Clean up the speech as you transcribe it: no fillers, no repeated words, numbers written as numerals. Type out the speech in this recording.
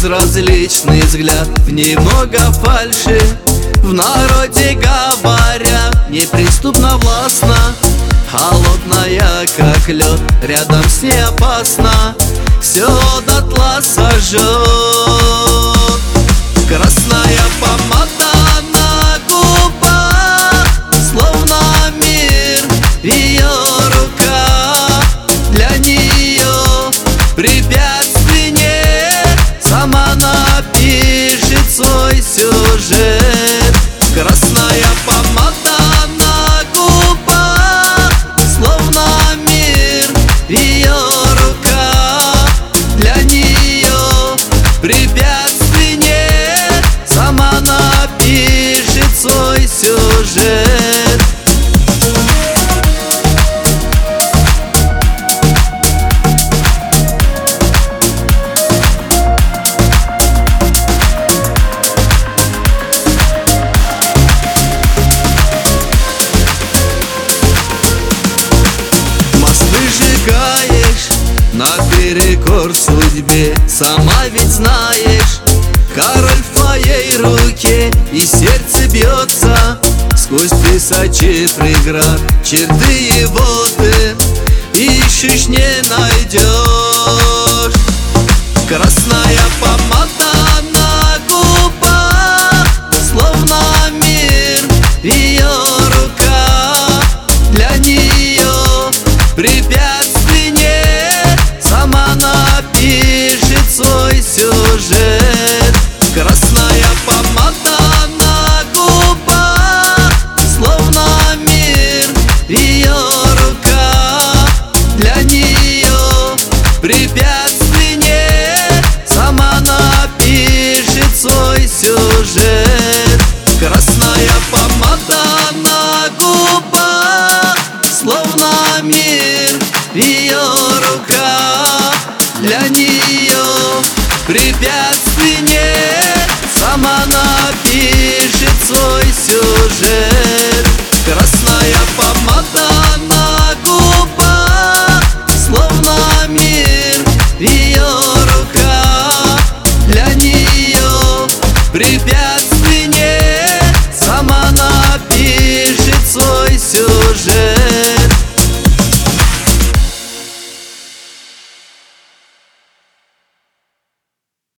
безразличный взгляд, в ней много фальши. В народе говорят, неприступно властна, холодная, как лед, рядом с ней опасно, все дотла сожжет. Красная помада на губах, словно мир в ее руках. Для нее препятствий нет, сама напишет свой сюжет. Красная помада на губах, словно мир в ее руках. Для нее препятствий нет, сама напишет свой сюжет. Выжигаешь наперекор судьбе, сама ведь знаешь, король в твоей руке, и сердце бьется сквозь тысячи преград. Черты его ты ищешь, не найдешь. Красная помада на губах, словно мир в ее руках. Для нее препятствий нет, сама напишет свой сюжет. Красная помада на губах, словно мир в ее руках. Для нее препятствий нет, сама напишет свой сюжет. Красная помада на губах, словно мир в ее руках. Для нее препятствий нет, сама напишет свой сюжет. Красная помада